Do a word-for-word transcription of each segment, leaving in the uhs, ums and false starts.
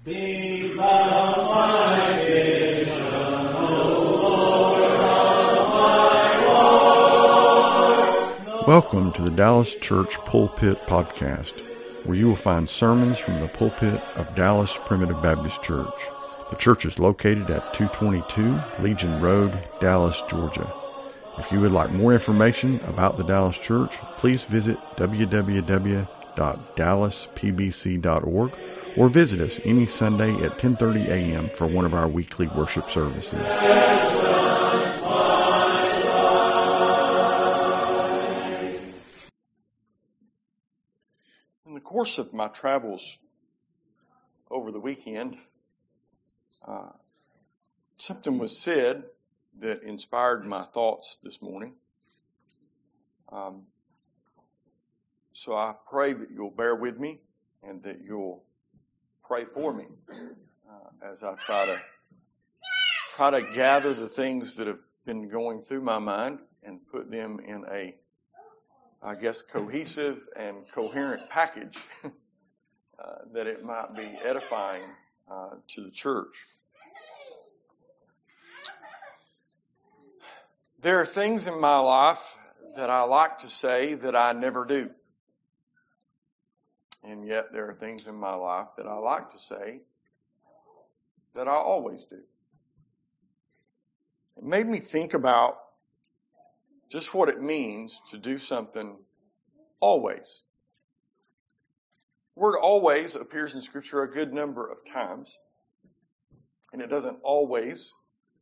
Be thou my vision, O Lord of my Lord. Welcome to the Dallas Church Pulpit Podcast, where you will find sermons from the pulpit of Dallas Primitive Baptist Church. The church is located at two twenty-two Legion Road, Dallas, Georgia. If you would like more information about the Dallas Church, please visit w w w dot dallas p b c dot org or visit us any Sunday at ten thirty a.m. for one of our weekly worship services. In the course of my travels over the weekend, uh, something was said that inspired my thoughts this morning. Um, so I pray that you'll bear with me and that you'll pray for me uh, as I try to try to gather the things that have been going through my mind and put them in a, I guess, cohesive and coherent package uh, that it might be edifying uh, to the church. There are things in my life that I like to say that I never do. And yet there are things in my life that I like to say that I always do. It made me think about just what it means to do something always. The word always appears in Scripture a good number of times. And it doesn't always,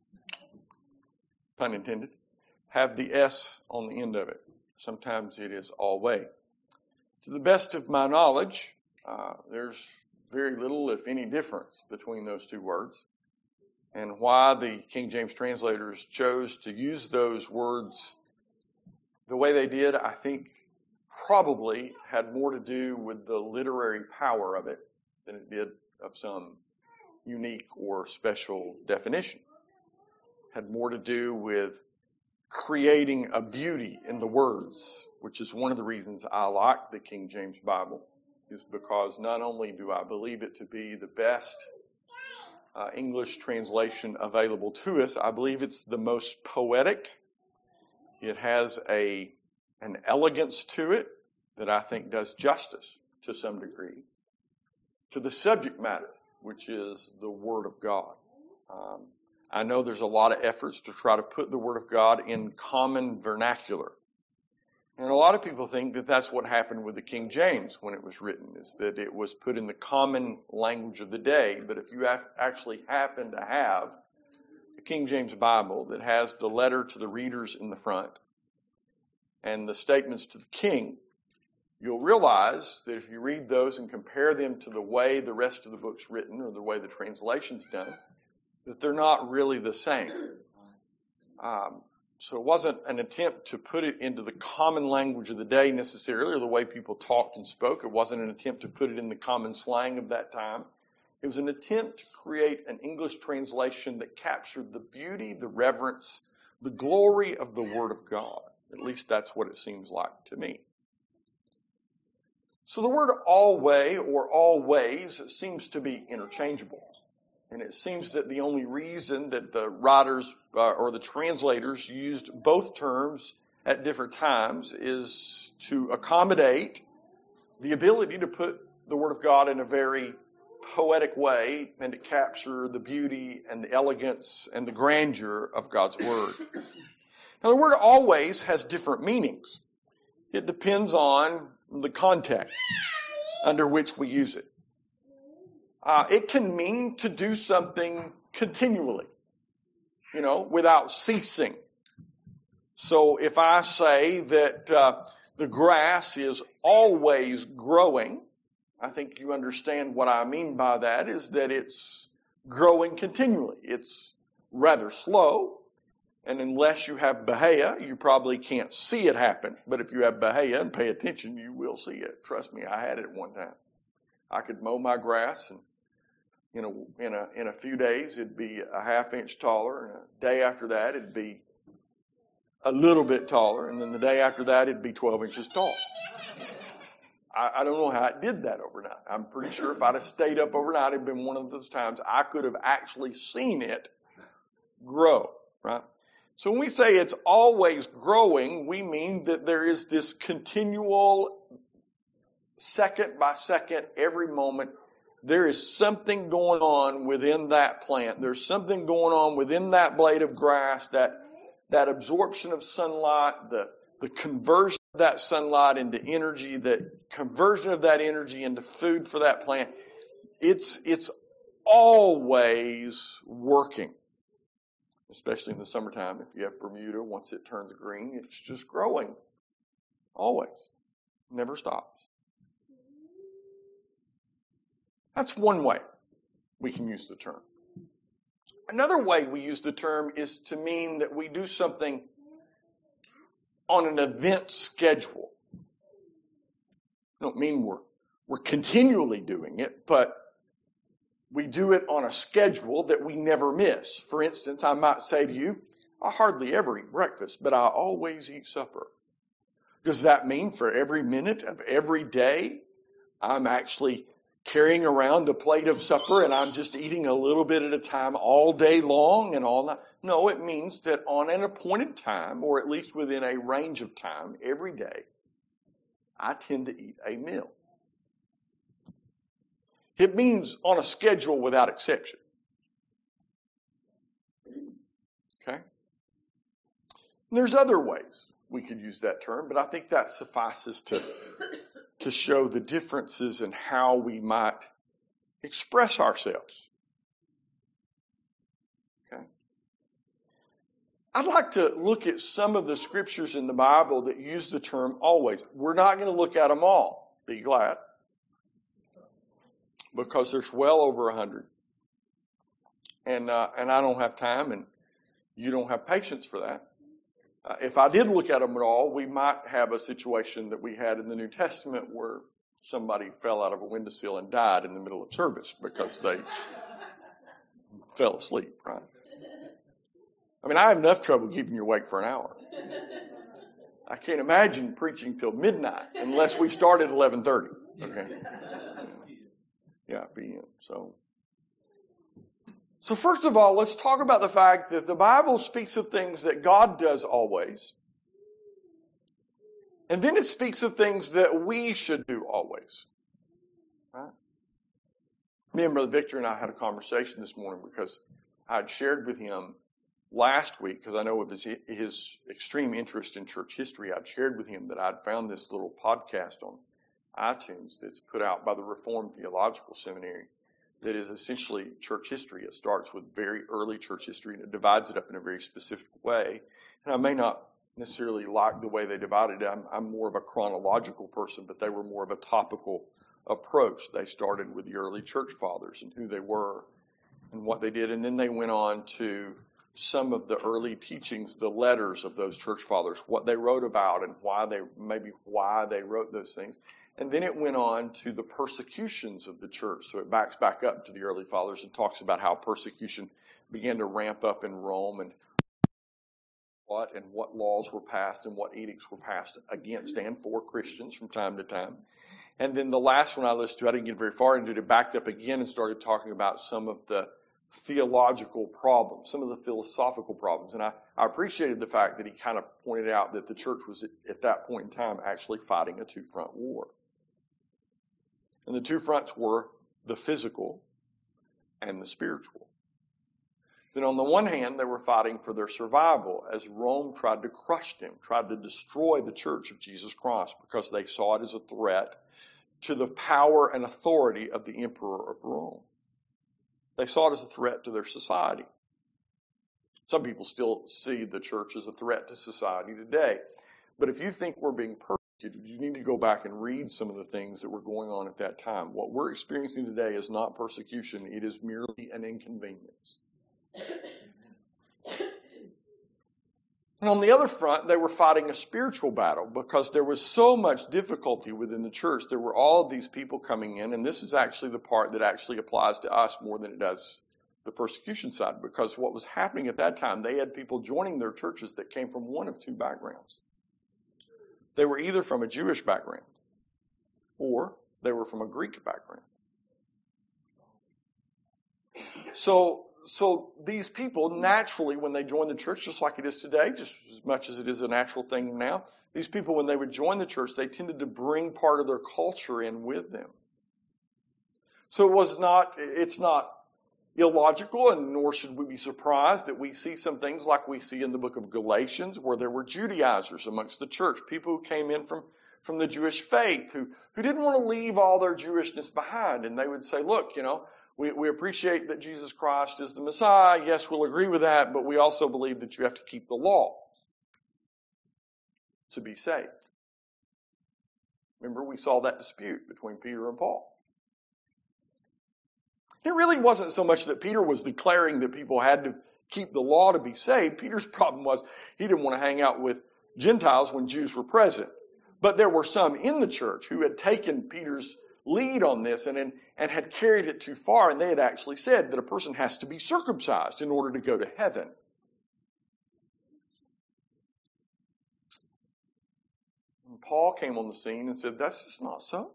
pun intended, have the S on the end of it. Sometimes it is always. To the best of my knowledge, uh, there's very little, if any, difference between those two words. And why the King James translators chose to use those words the way they did, I think probably had more to do with the literary power of it than it did of some unique or special definition. It had more to do with creating a beauty in the words, which is one of the reasons I like the King James Bible, is because not only do I believe it to be the best uh, English translation available to us, I believe it's the most poetic. It has a an elegance to it that I think does justice to some degree to the subject matter, which is the Word of God. Um, I know there's a lot of efforts to try to put the Word of God in common vernacular. And a lot of people think that that's what happened with the King James when it was written, is that it was put in the common language of the day. But if you have actually happen to have the King James Bible that has the letter to the readers in the front and the statements to the king, you'll realize that if you read those and compare them to the way the rest of the book's written or the way the translation's done, that they're not really the same. Um, so it wasn't an attempt to put it into the common language of the day necessarily, or the way people talked and spoke. It wasn't an attempt to put it in the common slang of that time. It was an attempt to create an English translation that captured the beauty, the reverence, the glory of the Word of God. At least that's what it seems like to me. So the word always or always seems to be interchangeable. And it seems that the only reason that the writers uh, or the translators used both terms at different times is to accommodate the ability to put the Word of God in a very poetic way and to capture the beauty and the elegance and the grandeur of God's Word. Now, the word always has different meanings. It depends on the context under which we use it. Uh, it can mean to do something continually, you know, without ceasing. So if I say that uh, the grass is always growing, I think you understand what I mean by that, is that it's growing continually. It's rather slow, and unless you have Bahia, you probably can't see it happen. But if you have Bahia and pay attention, you will see it. Trust me, I had it one time. I could mow my grass, and you know, in a in a few days it'd be a half inch taller, and a day after that it'd be a little bit taller, and then the day after that it'd be twelve inches tall. I, I don't know how it did that overnight. I'm pretty sure if I'd have stayed up overnight, it'd been one of those times I could have actually seen it grow, right? So when we say it's always growing, we mean that there is this continual, second by second, every moment, there is something going on within that plant. There's something going on within that blade of grass, that that absorption of sunlight, the, the conversion of that sunlight into energy, the conversion of that energy into food for that plant. It's, it's always working, especially in the summertime. If you have Bermuda, once it turns green, it's just growing. Always. Never stops. That's one way we can use the term. Another way we use the term is to mean that we do something on an event schedule. I don't mean we're, we're continually doing it, but we do it on a schedule that we never miss. For instance, I might say to you, I hardly ever eat breakfast, but I always eat supper. Does that mean for every minute of every day, I'm actually carrying around a plate of supper and I'm just eating a little bit at a time all day long and all night? No, it means that on an appointed time, or at least within a range of time every day, I tend to eat a meal. It means on a schedule without exception. Okay? And there's other ways we could use that term, but I think that suffices to to show the differences in how we might express ourselves. Okay? I'd like to look at some of the scriptures in the Bible that use the term always. We're not going to look at them all. Be glad. Because there's well over a hundred. And, uh, and I don't have time and you don't have patience for that. Uh, if I did look at them at all, we might have a situation that we had in the New Testament where somebody fell out of a windowsill and died in the middle of service because they fell asleep, right? I mean, I have enough trouble keeping you awake for an hour. I can't imagine preaching till midnight unless we start at eleven thirty, okay? Yeah, P M. So, so first of all, let's talk about the fact that the Bible speaks of things that God does always. And then it speaks of things that we should do always. Right? Me and Brother Victor and I had a conversation this morning because I had shared with him last week, because I know of his, his extreme interest in church history, I'd shared with him that I'd found this little podcast on iTunes that's put out by the Reformed Theological Seminary that is essentially church history. It starts with very early church history and it divides it up in a very specific way. And I may not necessarily like the way they divided it. I'm, I'm more of a chronological person, but they were more of a topical approach. They started with the early church fathers and who they were and what they did. And then they went on to some of the early teachings, the letters of those church fathers, what they wrote about and why they, maybe why they wrote those things. And then it went on to the persecutions of the church. So it backs back up to the early fathers and talks about how persecution began to ramp up in Rome and what and what laws were passed and what edicts were passed against and for Christians from time to time. And then the last one I listened to, I didn't get very far into it, it backed up again and started talking about some of the theological problems, some of the philosophical problems. And I, I appreciated the fact that he kind of pointed out that the church was at, at that point in time actually fighting a two-front war. And the two fronts were the physical and the spiritual. Then on the one hand, they were fighting for their survival as Rome tried to crush them, tried to destroy the church of Jesus Christ because they saw it as a threat to the power and authority of the emperor of Rome. They saw it as a threat to their society. Some people still see the church as a threat to society today. But if you think we're being persecuted, you need to go back and read some of the things that were going on at that time. What we're experiencing today is not persecution. It is merely an inconvenience. And on the other front, they were fighting a spiritual battle because there was so much difficulty within the church. There were all of these people coming in, and this is actually the part that actually applies to us more than it does the persecution side, because what was happening at that time, they had people joining their churches that came from one of two backgrounds. They were either from a Jewish background, or they were from a Greek background. So, so these people naturally, when they joined the church, just like it is today, just as much as it is a natural thing now, these people, when they would join the church, they tended to bring part of their culture in with them. So it was not, it's not illogical, and nor should we be surprised that we see some things like we see in the book of Galatians, where there were Judaizers amongst the church, people who came in from, from the Jewish faith, who, who didn't want to leave all their Jewishness behind. And they would say, look, you know, we, we appreciate that Jesus Christ is the Messiah. Yes, we'll agree with that, but we also believe that you have to keep the law to be saved. Remember, we saw that dispute between Peter and Paul. It really wasn't so much that Peter was declaring that people had to keep the law to be saved. Peter's problem was he didn't want to hang out with Gentiles when Jews were present. But there were some in the church who had taken Peter's lead on this and, and, and had carried it too far, and they had actually said that a person has to be circumcised in order to go to heaven. And Paul came on the scene and said, that's just not so.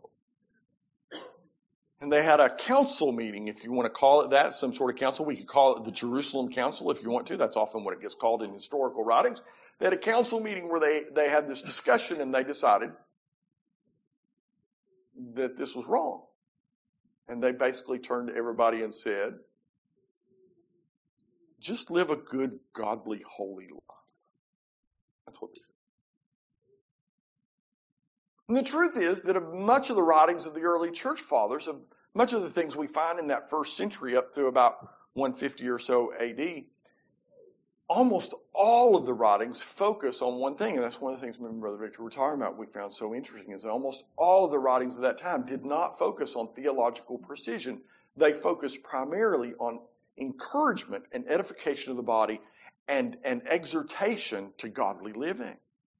And they had a council meeting, if you want to call it that, some sort of council. We could call it the Jerusalem Council if you want to. That's often what it gets called in historical writings. They had a council meeting where they, they had this discussion, and they decided that this was wrong. And they basically turned to everybody and said, just live a good, godly, holy life. That's what they said. And the truth is that of much of the writings of the early church fathers, of much of the things we find in that first century up through about one fifty or so A D, almost all of the writings focus on one thing. And that's one of the things me and Brother Victor were talking about we found so interesting, is that almost all of the writings of that time did not focus on theological precision. They focused primarily on encouragement and edification of the body and, and exhortation to godly living.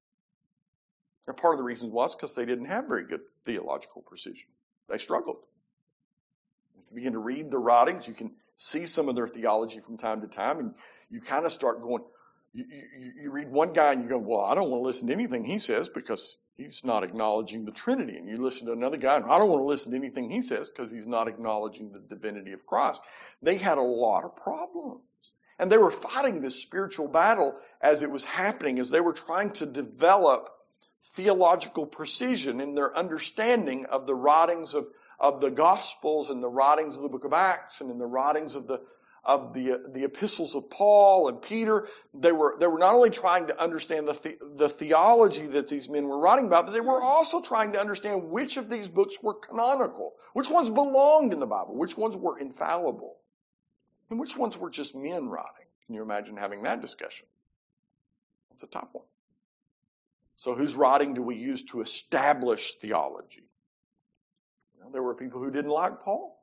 And part of the reason was because they didn't have very good theological precision. They struggled. If you begin to read the writings, you can see some of their theology from time to time, and you kind of start going, you, you, you read one guy and you go, well, I don't want to listen to anything he says because he's not acknowledging the Trinity. And you listen to another guy, and I don't want to listen to anything he says because he's not acknowledging the divinity of Christ. They had a lot of problems. And they were fighting this spiritual battle as it was happening, as they were trying to develop theological precision in their understanding of the writings of, of the Gospels and the writings of the book of Acts and in the writings of the of the the epistles of Paul and Peter. They were they were not only trying to understand the, the the theology that these men were writing about, but they were also trying to understand which of these books were canonical, which ones belonged in the Bible, which ones were infallible, and which ones were just men writing. Can you imagine having that discussion? It's a tough one. So whose writing do we use to establish theology? You know, there were people who didn't like Paul.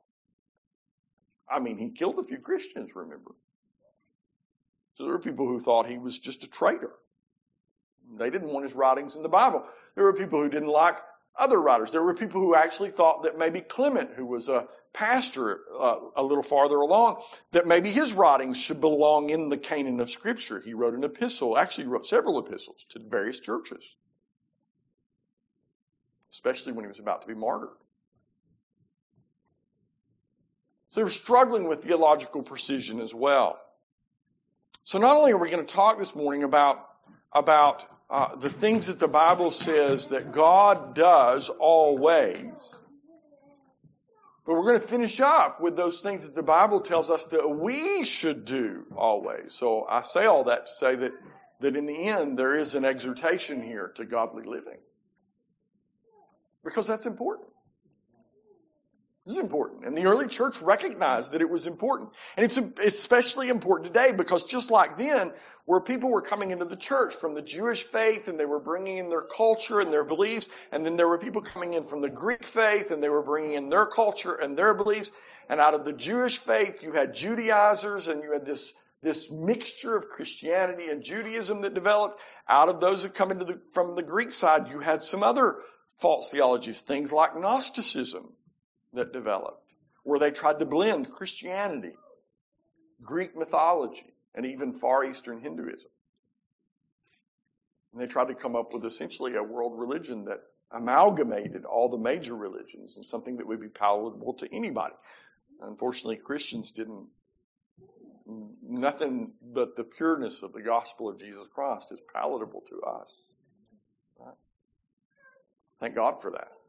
I mean, he killed a few Christians, remember? So there were people who thought he was just a traitor. They didn't want his writings in the Bible. There were people who didn't like other writers. There were people who actually thought that maybe Clement, who was a pastor uh, a little farther along, that maybe his writings should belong in the canon of Scripture. He wrote an epistle, actually he wrote several epistles to various churches, especially when he was about to be martyred. So they were struggling with theological precision as well. So not only are we going to talk this morning about, about Uh, the things that the Bible says that God does always, but we're going to finish up with those things that the Bible tells us that we should do always. So I say all that to say that, that in the end there is an exhortation here to godly living. Because that's important. This is important. And the early church recognized that it was important. And it's especially important today because just like then, where people were coming into the church from the Jewish faith and they were bringing in their culture and their beliefs, and then there were people coming in from the Greek faith and they were bringing in their culture and their beliefs, and out of the Jewish faith you had Judaizers and you had this, this mixture of Christianity and Judaism that developed. Out of those that come into the, from the Greek side, you had some other false theologies, things like Gnosticism that developed, where they tried to blend Christianity, Greek mythology, and even Far Eastern Hinduism. And they tried to come up with essentially a world religion that amalgamated all the major religions in something that would be palatable to anybody. Unfortunately, Christians didn't. Nothing but the pureness of the gospel of Jesus Christ is palatable to us. Right? Thank God for that.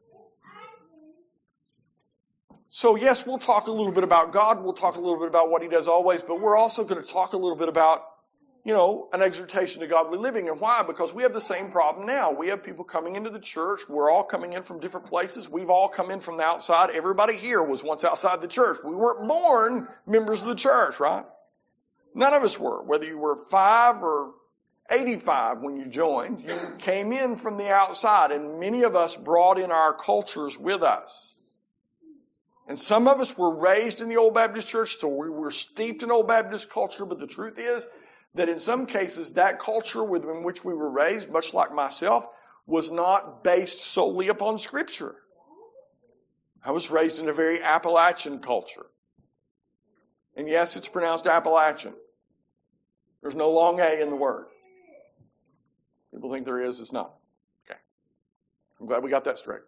So yes, we'll talk a little bit about God. We'll talk a little bit about what He does always, but we're also going to talk a little bit about, you know, an exhortation to godly living. And why? Because we have the same problem now. We have people coming into the church. We're all coming in from different places. We've all come in from the outside. Everybody here was once outside the church. We weren't born members of the church, right? None of us were. Whether you were five or eighty-five when you joined, you came in from the outside. And many of us brought in our cultures with us. And some of us were raised in the Old Baptist church, so we were steeped in Old Baptist culture. But the truth is that in some cases, that culture within which we were raised, much like myself, was not based solely upon Scripture. I was raised in a very Appalachian culture. And yes, it's pronounced Appalachian. There's no long A in the word. People think there is, it's not. Okay. I'm glad we got that straight.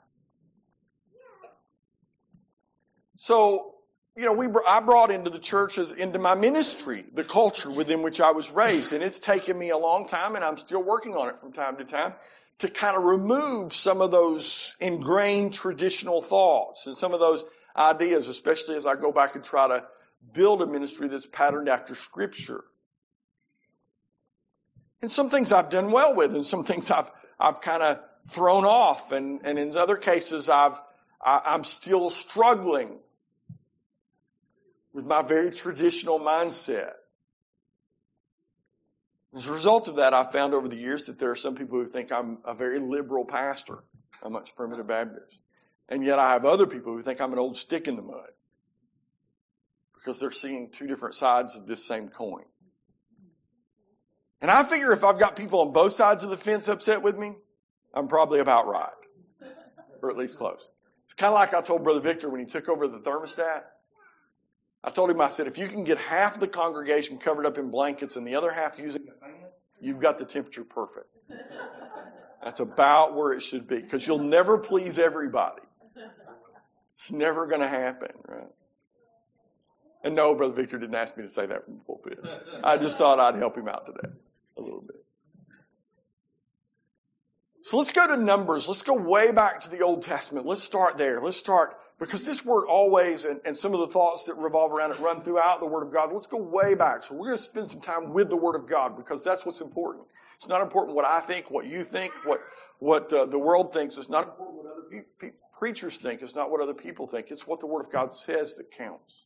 So, you know, we I brought into the churches, into my ministry, the culture within which I was raised. And it's taken me a long time, and I'm still working on it from time to time, to kind of remove some of those ingrained traditional thoughts and some of those ideas, especially as I go back and try to build a ministry that's patterned after Scripture. And some things I've done well with, and some things I've I've kind of thrown off, and, and in other cases I've I, I'm still struggling with my very traditional mindset. As a result of that, I've found over the years that there are some people who think I'm a very liberal pastor amongst Primitive Baptists. And yet I have other people who think I'm an old stick in the mud because they're seeing two different sides of this same coin. And I figure if I've got people on both sides of the fence upset with me, I'm probably about right. Or at least close. It's kind of like I told Brother Victor when he took over the thermostat. I told him, I said, if you can get half the congregation covered up in blankets and the other half using a fan, you've got the temperature perfect. That's about where it should be, because you'll never please everybody. It's never going to happen, right? And no, Brother Victor didn't ask me to say that from the pulpit. I just thought I'd help him out today a little bit. So let's go to Numbers. Let's go way back to the Old Testament. Let's start there. Let's start, because this word always, and, and some of the thoughts that revolve around it run throughout the Word of God. Let's go way back. So we're going to spend some time with the Word of God, because that's what's important. It's not important what I think, what you think, what what uh, the world thinks. It's not important what other pe- pe- preachers think. It's not what other people think. It's what the Word of God says that counts.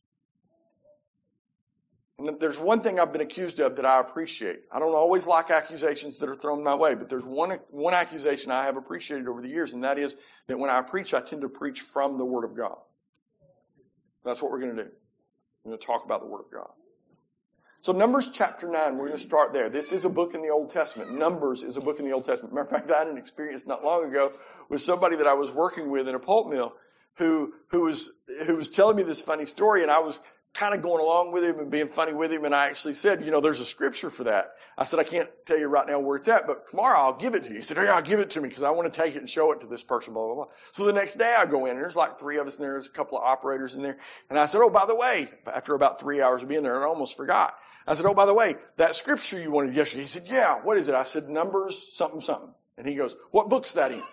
And there's one thing I've been accused of that I appreciate. I don't always like accusations that are thrown my way, but there's one one accusation I have appreciated over the years, and that is that when I preach, I tend to preach from the Word of God. That's what we're going to do. We're going to talk about the Word of God. So Numbers chapter nine, we're going to start there. This is a book in the Old Testament. Numbers is a book in the Old Testament. Matter of fact, I had an experience not long ago with somebody that I was working with in a pulp mill who who was who was telling me this funny story, and I was kind of going along with him and being funny with him, and I actually said, you know, there's a scripture for that. I said, I can't tell you right now where it's at, but tomorrow I'll give it to you. He said, oh yeah, give it to me because I want to take it and show it to this person, blah, blah, blah. So the next day I go in, and there's like three of us in there, there's a couple of operators in there, and I said, oh, by the way, after about three hours of being there, I almost forgot. I said, oh, by the way, that scripture you wanted yesterday. He said, yeah, what is it? I said, Numbers something, something. And he goes, what book's that in?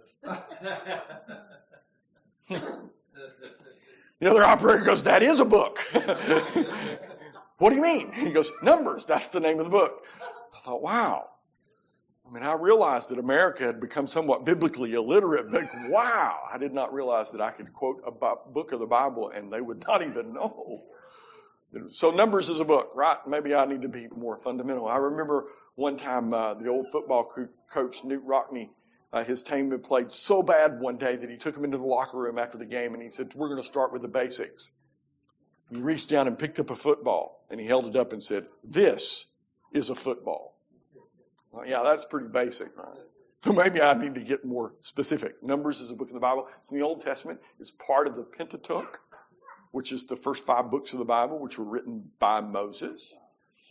The other operator goes, that is a book. What do you mean? He goes, Numbers, that's the name of the book. I thought, wow. I mean, I realized that America had become somewhat biblically illiterate, but wow, I did not realize that I could quote a book of the Bible and they would not even know. So Numbers is a book, right? Maybe I need to be more fundamental. I remember one time uh, the old football co- coach, Newt Rockney, Uh, his team had played so bad one day that he took him into the locker room after the game and he said, we're going to start with the basics. He reached down and picked up a football and he held it up and said, this is a football. Well, yeah, that's pretty basic, right? So maybe I need to get more specific. Numbers is a book in the Bible. It's in the Old Testament. It's part of the Pentateuch, which is the first five books of the Bible, which were written by Moses.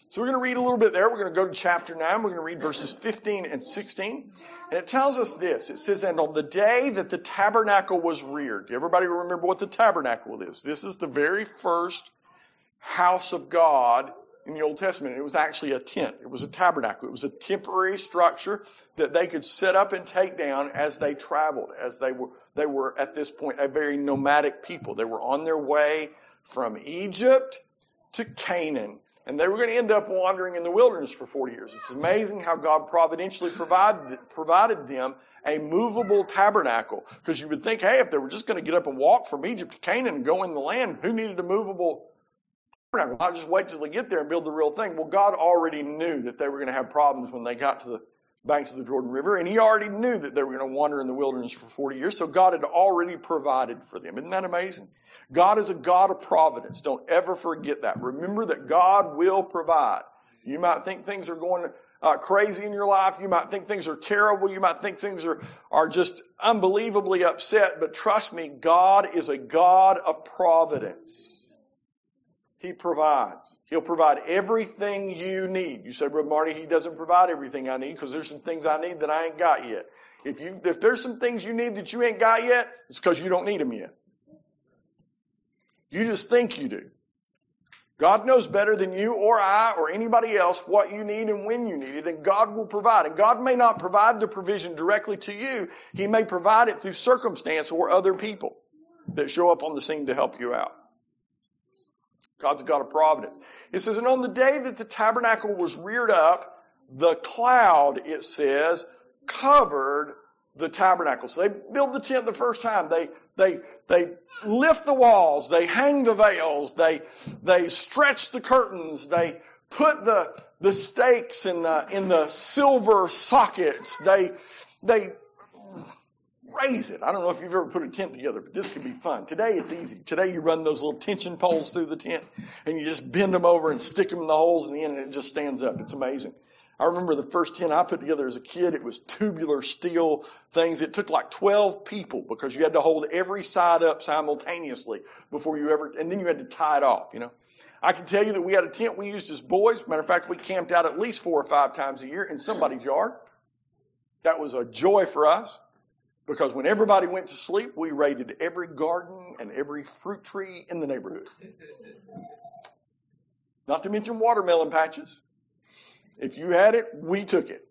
So we're going to read a little bit there. We're going to go to chapter nine. We're going to read verses fifteen and sixteen. And it tells us this. It says, and on the day that the tabernacle was reared. Everybody remember what the tabernacle is? This is the very first house of God in the Old Testament. It was actually a tent. It was a tabernacle. It was a temporary structure that they could set up and take down as they traveled, as they were, they were at this point a very nomadic people. They were on their way from Egypt to Canaan. And they were going to end up wandering in the wilderness for forty years. It's amazing how God providentially provided, provided them a movable tabernacle. Because you would think, hey, if they were just going to get up and walk from Egypt to Canaan and go in the land, who needed a movable tabernacle? I'll just wait till they get there and build the real thing. Well, God already knew that they were going to have problems when they got to the banks of the Jordan River. And He already knew that they were going to wander in the wilderness for forty years. So God had already provided for them. Isn't that amazing? God is a God of providence. Don't ever forget that. Remember that God will provide. You might think things are going uh, crazy in your life. You might think things are terrible. You might think things are, are just unbelievably upset. But trust me, God is a God of providence. He provides. He'll provide everything you need. You say, Brother Marty, He doesn't provide everything I need because there's some things I need that I ain't got yet. If you, if there's some things you need that you ain't got yet, it's because you don't need them yet. You just think you do. God knows better than you or I or anybody else what you need and when you need it, and God will provide. And God may not provide the provision directly to you. He may provide it through circumstance or other people that show up on the scene to help you out. God's a God of providence. It says, and on the day that the tabernacle was reared up, the cloud, it says, covered the tabernacle. So they build the tent the first time. They They, they lift the walls, they hang the veils, they, they stretch the curtains, they put the, the stakes in the, in the silver sockets, they, they raise it. I don't know if you've ever put a tent together, but this could be fun. Today it's easy. Today you run those little tension poles through the tent and you just bend them over and stick them in the holes in the end and it just stands up. It's amazing. I remember the first tent I put together as a kid, it was tubular steel things. It took like twelve people because you had to hold every side up simultaneously before you ever, and then you had to tie it off, you know. I can tell you that we had a tent we used as boys. Matter of fact, we camped out at least four or five times a year in somebody's yard. That was a joy for us because when everybody went to sleep, we raided every garden and every fruit tree in the neighborhood. Not to mention watermelon patches. If you had it, we took it.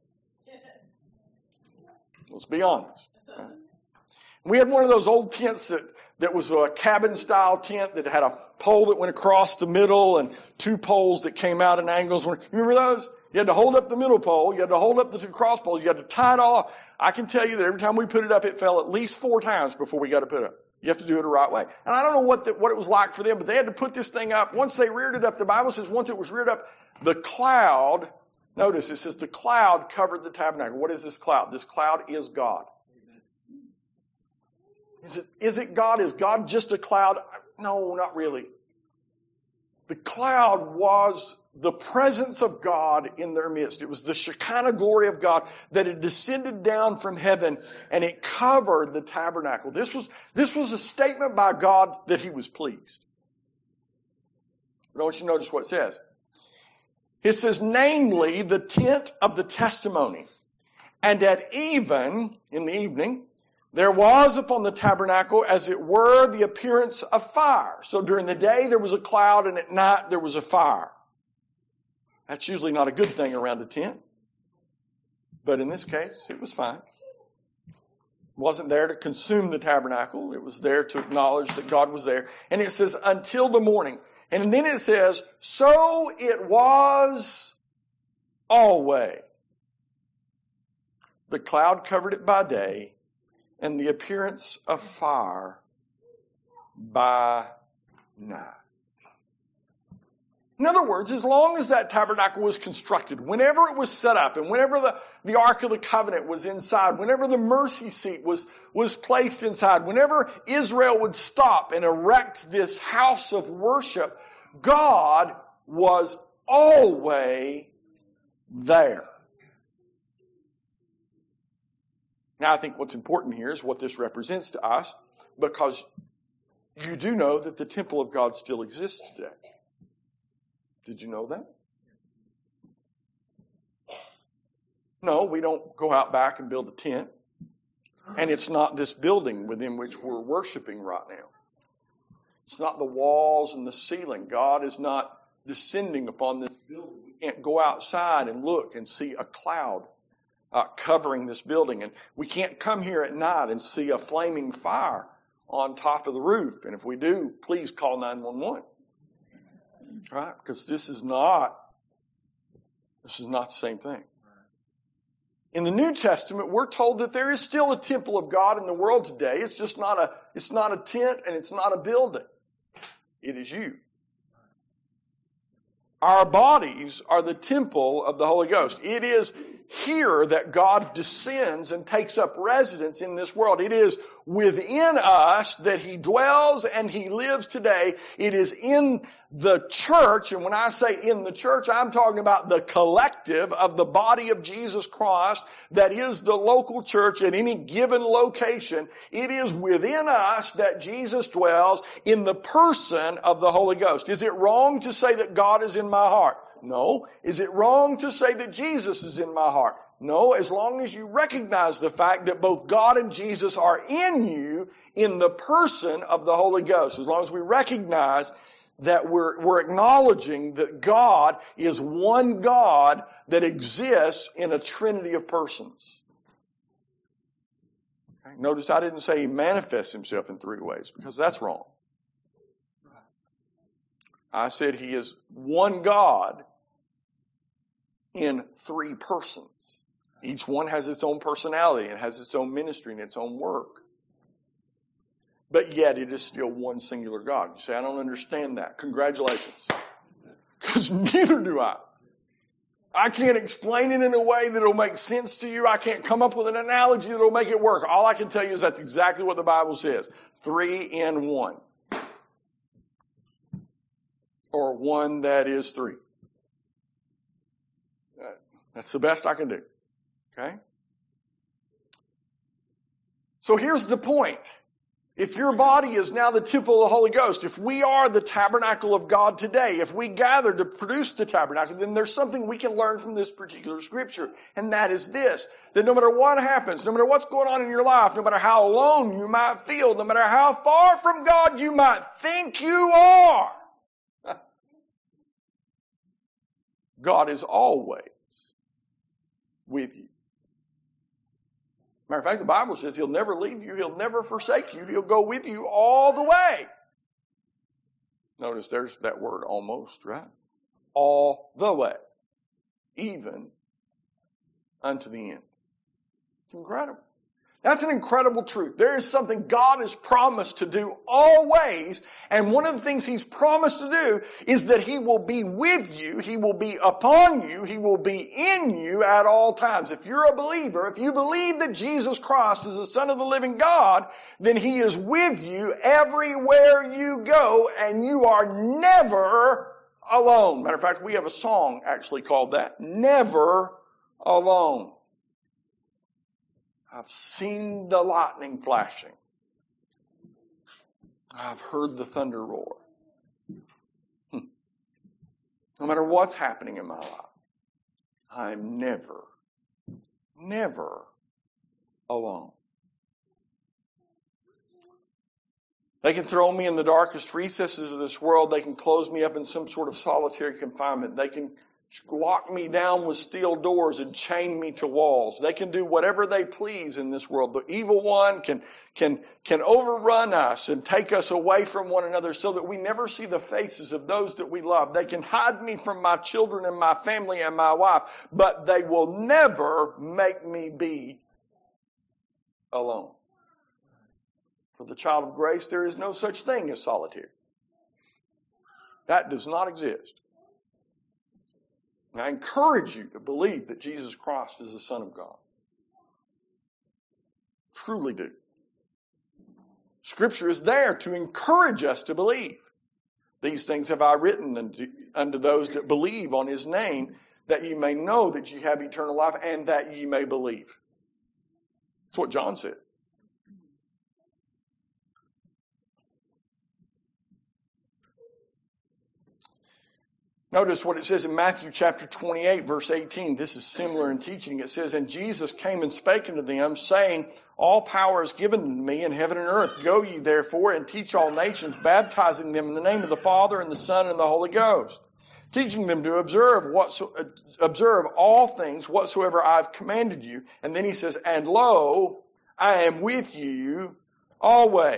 Let's be honest. We had one of those old tents that, that was a cabin-style tent that had a pole that went across the middle and two poles that came out in angles. You remember those? You had to hold up the middle pole. You had to hold up the two cross poles. You had to tie it all off. I can tell you that every time we put it up, it fell at least four times before we got to put it up. You have to do it the right way. And I don't know what the, what it was like for them, but they had to put this thing up. Once they reared it up, the Bible says once it was reared up, the cloud... Notice, it says the cloud covered the tabernacle. What is this cloud? This cloud is God. Is it, is it God? Is God just a cloud? No, not really. The cloud was the presence of God in their midst. It was the Shekinah glory of God that had descended down from heaven and it covered the tabernacle. This was, this was a statement by God that He was pleased. But I want you to notice what it says. It says, namely, the tent of the testimony. And at even, in the evening, there was upon the tabernacle, as it were, the appearance of fire. So during the day there was a cloud, and at night there was a fire. That's usually not a good thing around a tent. But in this case, it was fine. It wasn't there to consume the tabernacle. It was there to acknowledge that God was there. And it says, until the morning. And then it says, so it was always. The cloud covered it by day, and the appearance of fire by night. In other words, as long as that tabernacle was constructed, whenever it was set up, and whenever the, the Ark of the Covenant was inside, whenever the mercy seat was, was placed inside, whenever Israel would stop and erect this house of worship, God was always there. Now, I think what's important here is what this represents to us, because you do know that the temple of God still exists today. Did you know that? No, we don't go out back and build a tent. And it's not this building within which we're worshiping right now. It's not the walls and the ceiling. God is not descending upon this building. We can't go outside and look and see a cloud uh, covering this building. And we can't come here at night and see a flaming fire on top of the roof. And if we do, please call nine one one. Right? Because this is not, this is not the same thing. In the New Testament, we're told that there is still a temple of God in the world today. It's just not a, it's not a tent and it's not a building. It is you. Our bodies are the temple of the Holy Ghost. It is here that God descends and takes up residence in this world. It is within us that He dwells and He lives today. It is in the church, and when I say in the church, I'm talking about the collective of the body of Jesus Christ that is the local church at any given location. It is within us that Jesus dwells in the person of the Holy Ghost. Is it wrong to say that God is in my heart? No. Is it wrong to say that Jesus is in my heart? No, as long as you recognize the fact that both God and Jesus are in you in the person of the Holy Ghost. As long as we recognize that we're, we're acknowledging that God is one God that exists in a trinity of persons. Okay? Notice I didn't say He manifests Himself in three ways, because that's wrong. I said He is one God in three persons. Each one has its own personality and has its own ministry and its own work. But yet it is still one singular God. You say, I don't understand that. Congratulations. Because neither do I. I can't explain it in a way that will make sense to you. I can't come up with an analogy that will make it work. All I can tell you is that's exactly what the Bible says. Three in one. Or one that is three. That's the best I can do. Okay? So here's the point. If your body is now the temple of the Holy Ghost, if we are the tabernacle of God today, if we gather to produce the tabernacle, then there's something we can learn from this particular scripture. And that is this, that no matter what happens, no matter what's going on in your life, no matter how alone you might feel, no matter how far from God you might think you are, God is always with you. Matter of fact, the Bible says He'll never leave you. He'll never forsake you. He'll go with you all the way. Notice there's that word almost, right? All the way. Even unto the end. It's incredible. That's an incredible truth. There is something God has promised to do always, and one of the things He's promised to do is that He will be with you, He will be upon you, He will be in you at all times. If you're a believer, if you believe that Jesus Christ is the Son of the living God, then He is with you everywhere you go, and you are never alone. Matter of fact, we have a song actually called that, Never Alone. I've seen the lightning flashing. I've heard the thunder roar. Hmm. No matter what's happening in my life, I'm never, never alone. They can throw me in the darkest recesses of this world. They can close me up in some sort of solitary confinement. They can lock me down with steel doors and chain me to walls. They can do whatever they please in this world. The evil one can, can, can overrun us and take us away from one another so that we never see the faces of those that we love. They can hide me from my children and my family and my wife, but they will never make me be alone. For the child of grace, there is no such thing as solitude. That does not exist. And I encourage you to believe that Jesus Christ is the Son of God. Truly do. Scripture is there to encourage us to believe. These things have I written unto, unto those that believe on His name, that ye may know that ye have eternal life and that ye may believe. That's what John said. Notice what it says in Matthew chapter twenty-eight, verse eighteen. This is similar in teaching. It says, "And Jesus came and spake unto them, saying, All power is given unto me in heaven and earth. Go ye therefore and teach all nations, baptizing them in the name of the Father and the Son and the Holy Ghost, teaching them to observe whatso, observe all things whatsoever I have commanded you." And then he says, "And lo, I am with you always,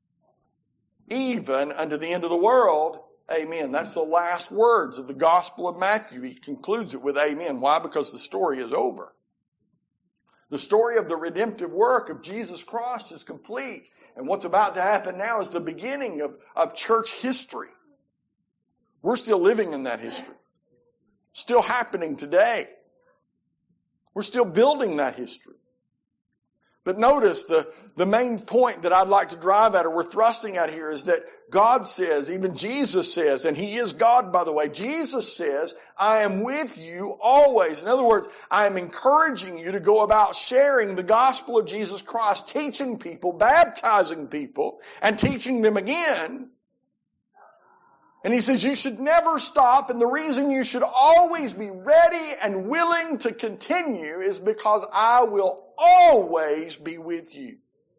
even unto the end of the world. Amen." That's the last words of the Gospel of Matthew. He concludes it with amen. Why? Because the story is over. The story of the redemptive work of Jesus Christ is complete. And what's about to happen now is the beginning of, of church history. We're still living in that history. Still happening today. We're still building that history. But notice the, the main point that I'd like to drive at, or we're thrusting at here, is that God says, even Jesus says, and He is God, by the way, Jesus says, "I am with you always." In other words, I am encouraging you to go about sharing the gospel of Jesus Christ, teaching people, baptizing people, and teaching them again. And He says you should never stop, and the reason you should always be ready and willing to continue is because I will always be with you.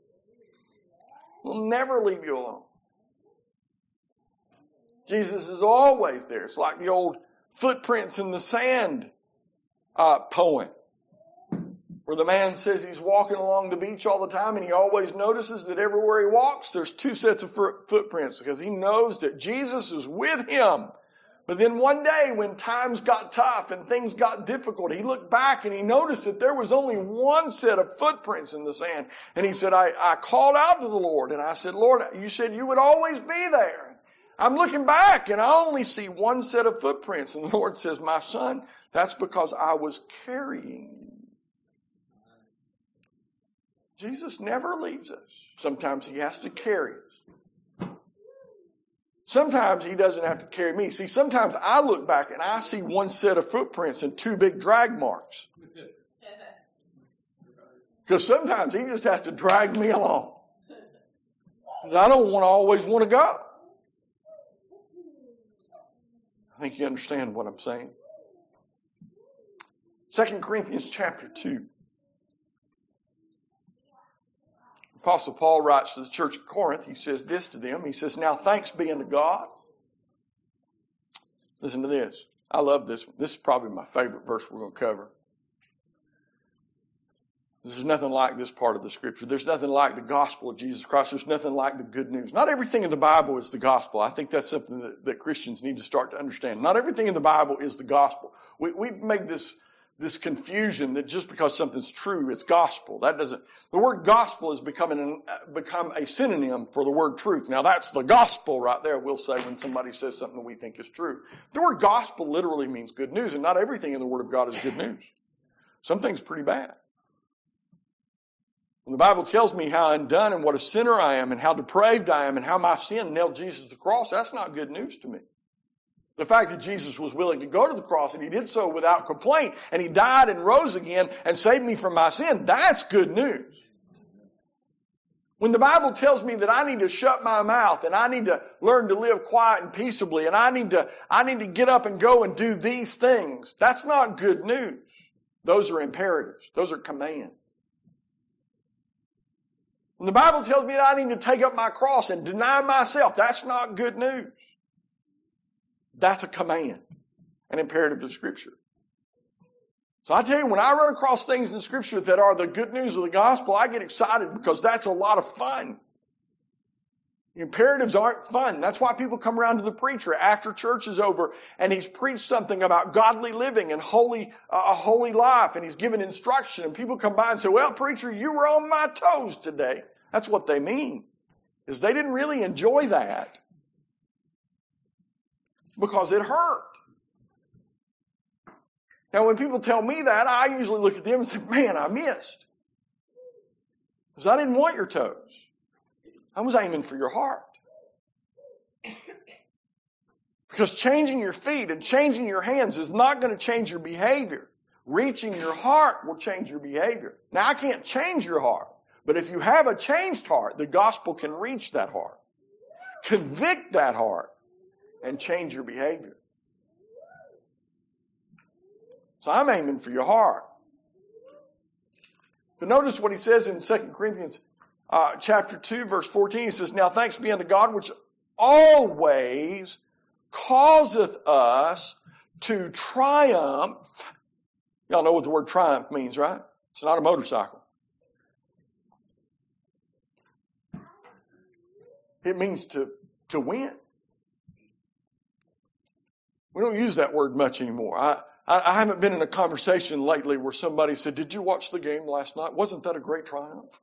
We'll never leave you alone. Jesus is always there. It's like the old footprints in the sand uh, poem, where the man says he's walking along the beach all the time, and he always notices that everywhere he walks, there's two sets of footprints, because he knows that Jesus is with him. But then one day, when times got tough and things got difficult, he looked back and he noticed that there was only one set of footprints in the sand. And he said, I, I called out to the Lord, and I said, "Lord, you said you would always be there. I'm looking back and I only see one set of footprints." And the Lord says, "My son, that's because I was carrying you." Jesus never leaves us. Sometimes He has to carry us. Sometimes He doesn't have to carry me. See, sometimes I look back and I see one set of footprints and two big drag marks. Because sometimes He just has to drag me along. Because I don't want to always want to go. I think you understand what I'm saying. Second Corinthians chapter two. Apostle Paul writes to the church of Corinth. He says this to them. He says, "Now thanks be unto God." Listen to this. I love this one. This is probably my favorite verse we're going to cover. There's nothing like this part of the Scripture. There's nothing like the gospel of Jesus Christ. There's nothing like the good news. Not everything in the Bible is the gospel. I think that's something that, that Christians need to start to understand. Not everything in the Bible is the gospel. We, we've made this, this confusion that just because something's true, it's gospel. That doesn't. The word gospel has become, an, become a synonym for the word truth. Now that's the gospel right there, we'll say when somebody says something that we think is true. The word gospel literally means good news, and not everything in the Word of God is good news. Some things are pretty bad. When the Bible tells me how undone and what a sinner I am and how depraved I am and how my sin nailed Jesus to the cross, that's not good news to me. The fact that Jesus was willing to go to the cross and He did so without complaint and He died and rose again and saved me from my sin, that's good news. When the Bible tells me that I need to shut my mouth and I need to learn to live quiet and peaceably and I need to, I need to get up and go and do these things, that's not good news. Those are imperatives. Those are commands. When the Bible tells me that I need to take up my cross and deny myself, that's not good news. That's a command, an imperative of Scripture. So I tell you, when I run across things in Scripture that are the good news of the gospel, I get excited because that's a lot of fun. The imperatives aren't fun. That's why people come around to the preacher after church is over and he's preached something about godly living and holy, uh, a holy life, and he's given instruction, and people come by and say, "Well, preacher, you were on my toes today." That's what they mean, is they didn't really enjoy that because it hurt. Now, when people tell me that, I usually look at them and say, "Man, I missed." Because I didn't want your toes. I was aiming for your heart. Because changing your feet and changing your hands is not going to change your behavior. Reaching your heart will change your behavior. Now, I can't change your heart. But if you have a changed heart, the gospel can reach that heart, convict that heart, and change your behavior. So I'm aiming for your heart. But notice what he says in Second Corinthians uh, chapter two, verse fourteen. He says, now thanks be unto God, which always causeth us to triumph. Y'all know what the word triumph means, right? It's not a motorcycle. It means to, to win. We don't use that word much anymore. I, I, I haven't been in a conversation lately where somebody said, did you watch the game last night? Wasn't that a great triumph?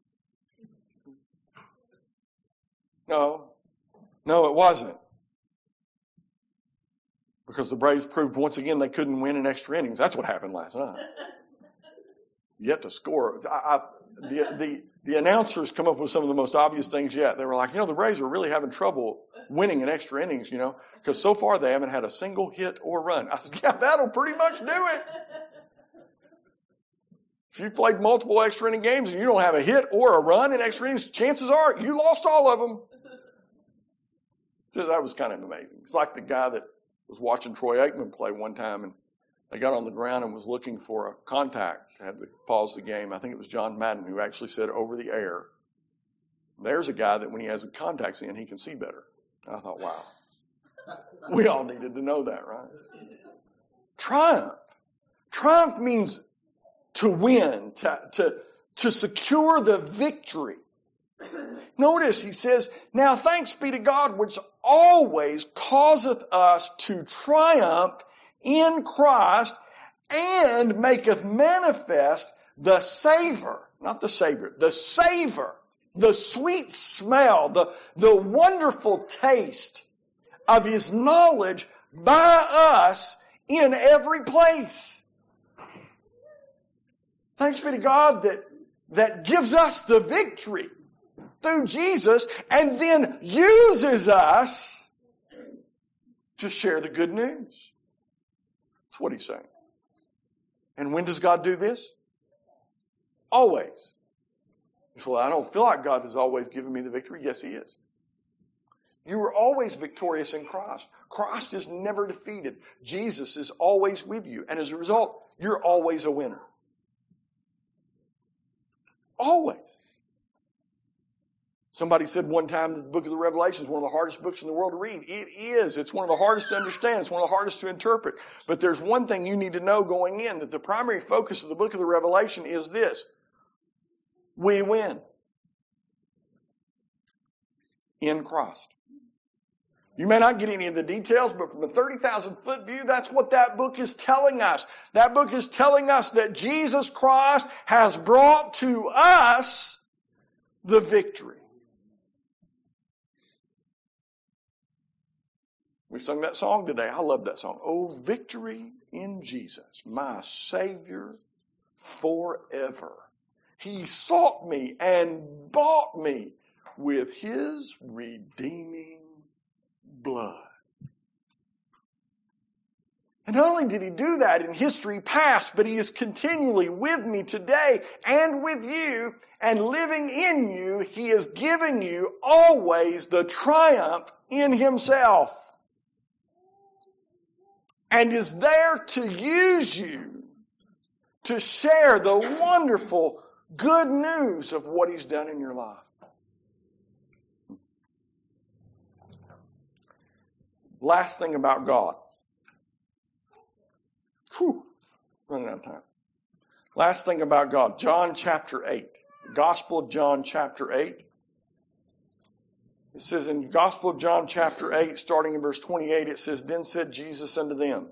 No. No, it wasn't. Because the Braves proved once again they couldn't win in extra innings. That's what happened last night. Yet to score. I, I, the, the, the announcers come up with some of the most obvious things yet. They were like, you know, the Braves are really having trouble winning in extra innings, you know, because so far they haven't had a single hit or run. I said, yeah, that'll pretty much do it. If you've played multiple extra inning games and you don't have a hit or a run in extra innings, chances are you lost all of them. So that was kind of amazing. It's like the guy that was watching Troy Aikman play one time, and they got on the ground and was looking for a contact to have to pause the game. I think it was John Madden who actually said over the air, there's a guy that when he has the contacts in, he can see better. And I thought, wow, we all needed to know that, right? Triumph. Triumph means to win, to, to, to secure the victory. Notice he says, now thanks be to God, which always causeth us to triumph in Christ and maketh manifest the savor, not the Savior, the savor, the sweet smell, the, the wonderful taste of His knowledge by us in every place. Thanks be to God that, that gives us the victory through Jesus and then uses us to share the good news. That's what he's saying. And when does God do this? Always. You say, well, I don't feel like God has always given me the victory. Yes, He is. You are always victorious in Christ. Christ is never defeated. Jesus is always with you. And as a result, you're always a winner. Always. Somebody said one time that the book of the Revelation is one of the hardest books in the world to read. It is. It's one of the hardest to understand. It's one of the hardest to interpret. But there's one thing you need to know going in, that the primary focus of the book of the Revelation is this. We win. In Christ. You may not get any of the details, but from a thirty thousand foot view, that's what that book is telling us. That book is telling us that Jesus Christ has brought to us the victory. We sung that song today. I love that song. Oh, victory in Jesus, my Savior forever. He sought me and bought me with His redeeming blood. And not only did He do that in history past, but He is continually with me today and with you and living in you. He has given you always the triumph in Himself. And is there to use you to share the wonderful good news of what He's done in your life. Last thing about God. Whew, running out of time. Last thing about God. John chapter eight. The Gospel of John chapter eight. It says in the Gospel of John chapter eight, starting in verse twenty-eight, it says, Then said Jesus unto them.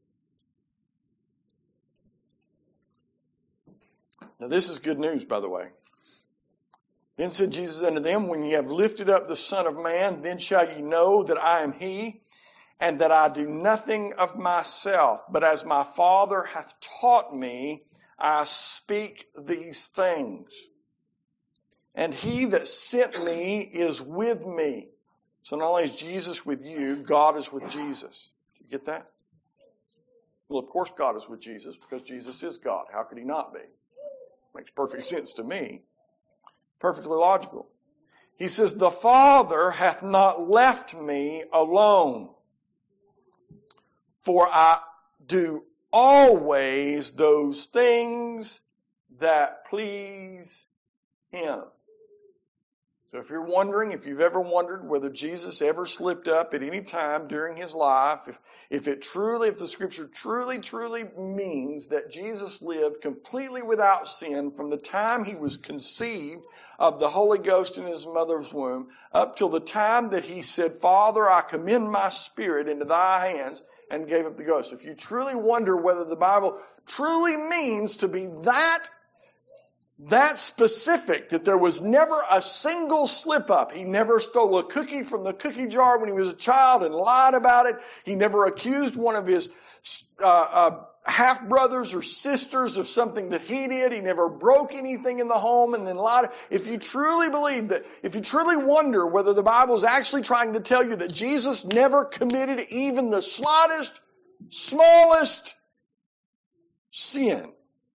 Now this is good news, by the way. Then said Jesus unto them, When ye have lifted up the Son of Man, then shall ye know that I am He, and that I do nothing of myself, but as my Father hath taught me, I speak these things. And He that sent me is with me. So not only is Jesus with you, God is with Jesus. Do you get that? Well, of course God is with Jesus, because Jesus is God. How could He not be? Makes perfect sense to me. Perfectly logical. He says, The Father hath not left me alone, for I do always those things that please Him. So if you're wondering, if you've ever wondered whether Jesus ever slipped up at any time during His life, if, if it truly, if the Scripture truly, truly means that Jesus lived completely without sin from the time He was conceived of the Holy Ghost in His mother's womb up till the time that He said, Father, I commend my spirit into Thy hands, and gave up the ghost. If you truly wonder whether the Bible truly means to be that That specific, that there was never a single slip up. He never stole a cookie from the cookie jar when he was a child and lied about it. He never accused one of his uh, uh, half-brothers or sisters of something that he did. He never broke anything in the home and then lied. If you truly believe that, if you truly wonder whether the Bible is actually trying to tell you that Jesus never committed even the slightest, smallest sin,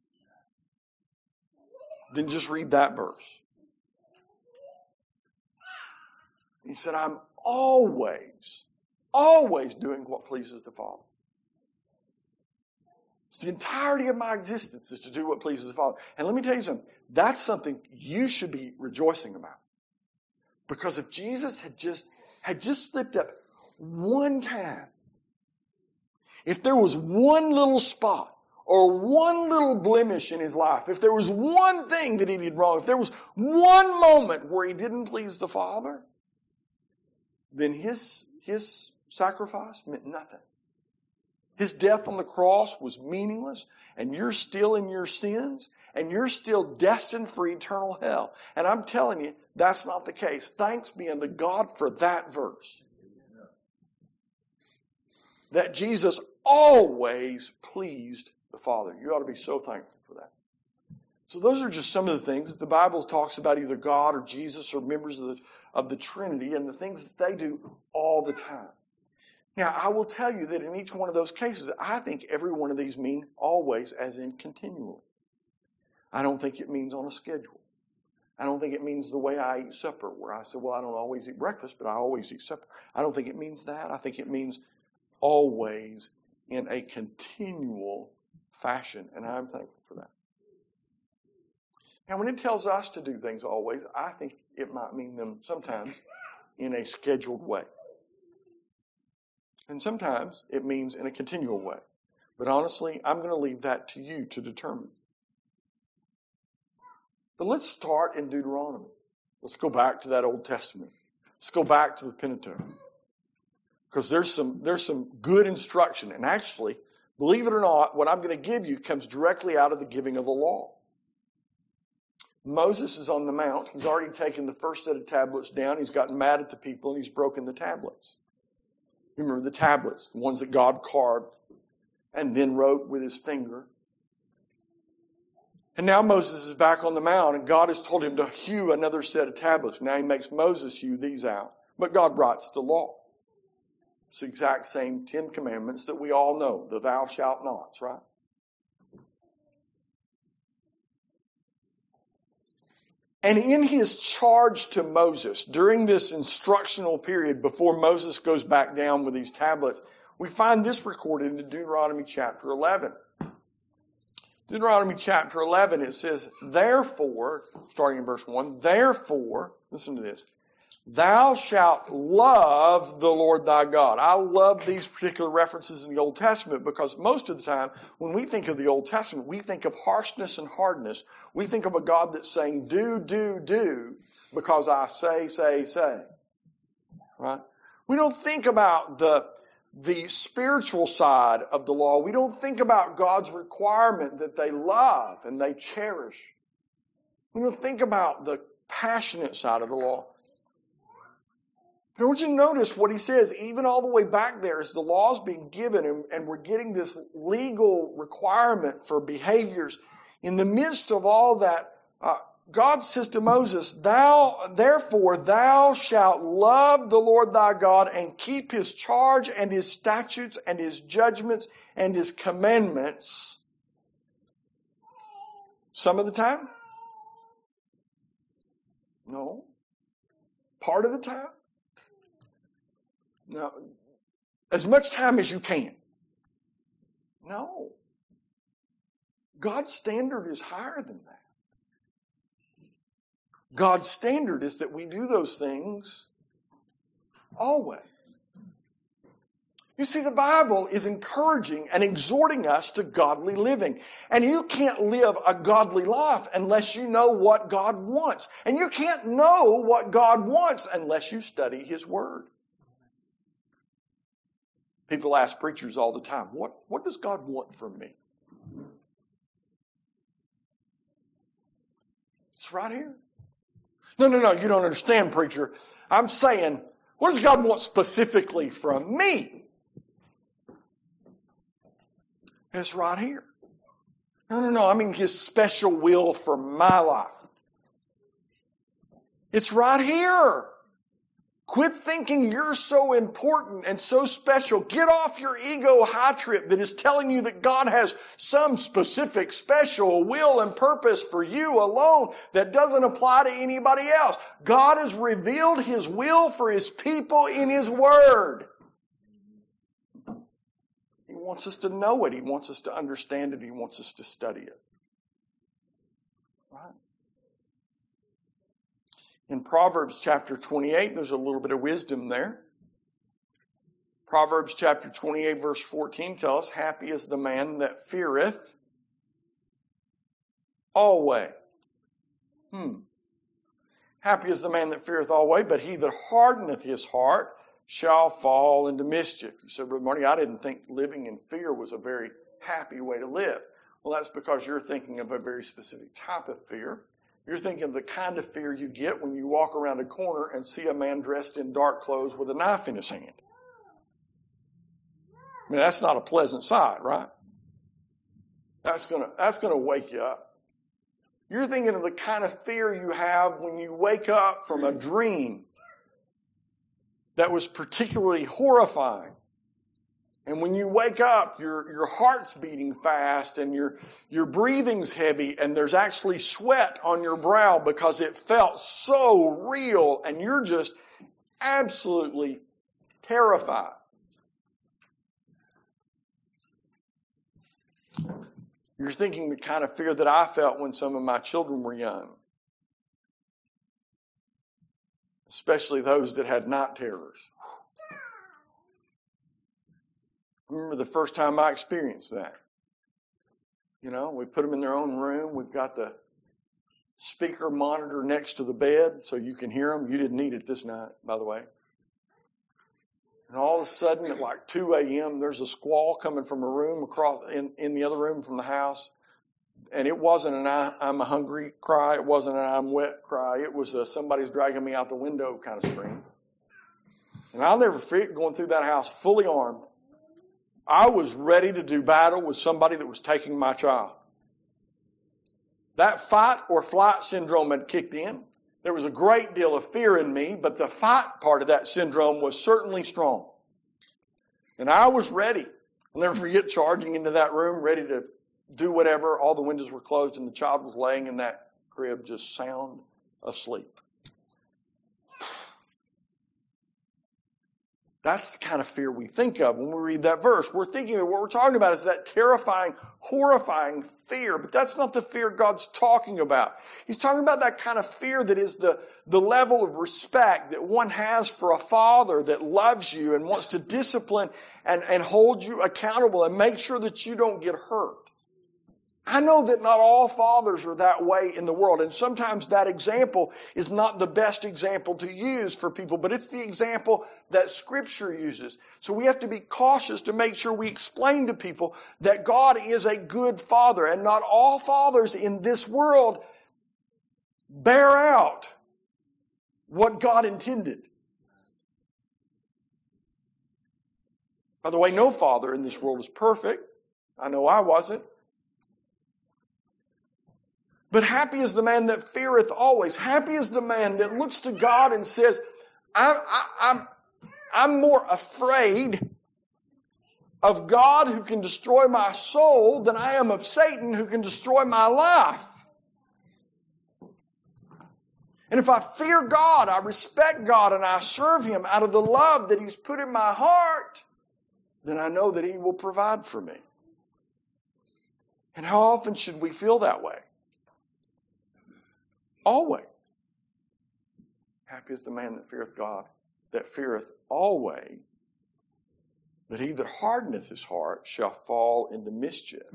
then just read that verse. He said, I'm always, always doing what pleases the Father. It's the entirety of my existence is to do what pleases the Father. And let me tell you something. That's something you should be rejoicing about. Because if Jesus had just, had just slipped up one time, if there was one little spot, or one little blemish in his life, if there was one thing that he did wrong, if there was one moment where he didn't please the Father, then his, his sacrifice meant nothing. His death on the cross was meaningless, and you're still in your sins, and you're still destined for eternal hell. And I'm telling you, that's not the case. Thanks be unto God for that verse. That Jesus always pleased the Father. You ought to be so thankful for that. So those are just some of the things that the Bible talks about, either God or Jesus or members of the, of the Trinity, and the things that they do all the time. Now, I will tell you that in each one of those cases, I think every one of these mean always, as in continually. I don't think it means on a schedule. I don't think it means the way I eat supper, where I say, well, I don't always eat breakfast, but I always eat supper. I don't think it means that. I think it means always in a continual fashion, and I'm thankful for that. Now, when it tells us to do things always, I think it might mean them sometimes in a scheduled way. And sometimes it means in a continual way. But honestly, I'm going to leave that to you to determine. But let's start in Deuteronomy. Let's go back to that Old Testament. Let's go back to the Pentateuch. Because there's some, there's some good instruction. And actually, believe it or not, what I'm going to give you comes directly out of the giving of the law. Moses is on the mount. He's already taken the first set of tablets down. He's gotten mad at the people and he's broken the tablets. Remember the tablets, the ones that God carved and then wrote with his finger. And now Moses is back on the mount and God has told him to hew another set of tablets. Now he makes Moses hew these out. But God writes the law. It's the exact same Ten Commandments that we all know, the thou shalt nots, right? And in his charge to Moses, during this instructional period before Moses goes back down with these tablets, we find this recorded in Deuteronomy chapter eleven. Deuteronomy chapter eleven, it says, therefore, starting in verse one, therefore, listen to this, thou shalt love the Lord thy God. I love these particular references in the Old Testament because most of the time when we think of the Old Testament, we think of harshness and hardness. We think of a God that's saying, do, do, do, because I say, say, say. Right? We don't think about the, the spiritual side of the law. We don't think about God's requirement that they love and they cherish. We don't think about the passionate side of the law. But I want you to notice what he says, even all the way back there, as the law's being given and, and we're getting this legal requirement for behaviors. In the midst of all that, uh, God says to Moses, "Thou, therefore, thou shalt love the Lord thy God and keep his charge and his statutes and his judgments and his commandments." Some of the time? No. Part of the time? No. As much time as you can? No. God's standard is higher than that. God's standard is that we do those things always. You see, the Bible is encouraging and exhorting us to godly living. And you can't live a godly life unless you know what God wants. And you can't know what God wants unless you study His Word. People ask preachers all the time, what, what does God want from me? It's right here. No, no, no, you don't understand, preacher. I'm saying, what does God want specifically from me? It's right here. No, no, no, I mean His special will for my life. It's right here. Quit thinking you're so important and so special. Get off your ego high trip that is telling you that God has some specific special will and purpose for you alone that doesn't apply to anybody else. God has revealed His will for His people in His Word. He wants us to know it. He wants us to understand it. He wants us to study it. Right? In Proverbs chapter twenty-eight, there's a little bit of wisdom there. Proverbs chapter twenty-eight, verse fourteen tells us, happy is the man that feareth always. Hmm. Happy is the man that feareth always, but he that hardeneth his heart shall fall into mischief. You said, Brother Marty, I didn't think living in fear was a very happy way to live. Well, that's because you're thinking of a very specific type of fear. You're thinking of the kind of fear you get when you walk around a corner and see a man dressed in dark clothes with a knife in his hand. I mean, that's not a pleasant sight, right? That's gonna, that's gonna wake you up. You're thinking of the kind of fear you have when you wake up from a dream that was particularly horrifying. And when you wake up, your, your heart's beating fast and your, your breathing's heavy and there's actually sweat on your brow because it felt so real and you're just absolutely terrified. You're thinking the kind of fear that I felt when some of my children were young. Especially those that had night terrors. I remember the first time I experienced that. You know, we put them in their own room. We've got the speaker monitor next to the bed so you can hear them. You didn't need it this night, by the way. And all of a sudden at like two a.m., there's a squall coming from a room across in, in the other room from the house. And it wasn't an I, I'm hungry cry. It wasn't an I'm wet cry. It was a somebody's dragging me out the window kind of scream. And I'll never forget going through that house fully armed. I was ready to do battle with somebody that was taking my child. That fight or flight syndrome had kicked in. There was a great deal of fear in me, but the fight part of that syndrome was certainly strong. And I was ready. I'll never forget charging into that room, ready to do whatever. All the windows were closed and the child was laying in that crib just sound asleep. That's the kind of fear we think of when we read that verse. We're thinking of what we're talking about is that terrifying, horrifying fear. But that's not the fear God's talking about. He's talking about that kind of fear that is the, the level of respect that one has for a father that loves you and wants to discipline and, and hold you accountable and make sure that you don't get hurt. I know that not all fathers are that way in the world, and sometimes that example is not the best example to use for people, but it's the example that Scripture uses. So we have to be cautious to make sure we explain to people that God is a good father, and not all fathers in this world bear out what God intended. By the way, no father in this world is perfect. I know I wasn't. But happy is the man that feareth always. Happy is the man that looks to God and says, I'm, I, I'm, I'm more afraid of God who can destroy my soul than I am of Satan who can destroy my life. And if I fear God, I respect God, and I serve Him out of the love that He's put in my heart, then I know that He will provide for me. And how often should we feel that way? Always. Happy is the man that feareth God, that feareth always. But he that hardeneth his heart shall fall into mischief.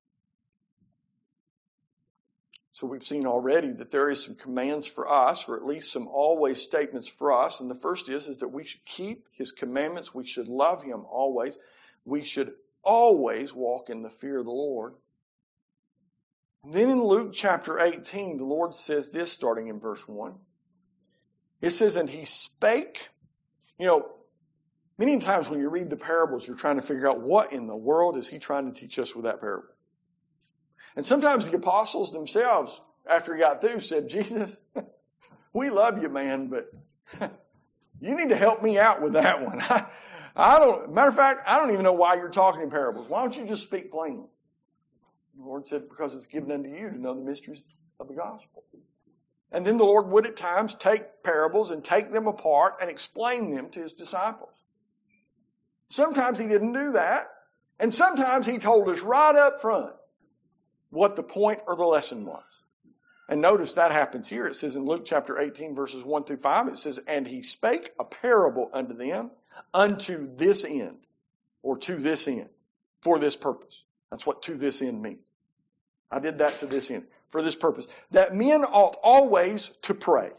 So we've seen already that there is some commands for us, or at least some always statements for us. And the first is, is that we should keep his commandments. We should love him always. We should always walk in the fear of the Lord. And then in Luke chapter eighteen, the Lord says this, starting in verse one. It says, and he spake. You know, many times when you read the parables, you're trying to figure out what in the world is he trying to teach us with that parable. And sometimes the apostles themselves, after he got through, said, Jesus, we love you, man, but you need to help me out with that one. I, I don't, matter of fact, I don't even know why you're talking in parables. Why don't you just speak plainly? The Lord said, because it's given unto you to know the mysteries of the gospel. And then the Lord would at times take parables and take them apart and explain them to his disciples. Sometimes he didn't do that. And sometimes he told us right up front what the point or the lesson was. And notice that happens here. It says in Luke chapter eighteen, verses one through five, it says, and he spake a parable unto them unto this end, or to this end, for this purpose. That's what to this end means. I did that to this end, for this purpose, that men ought always to pray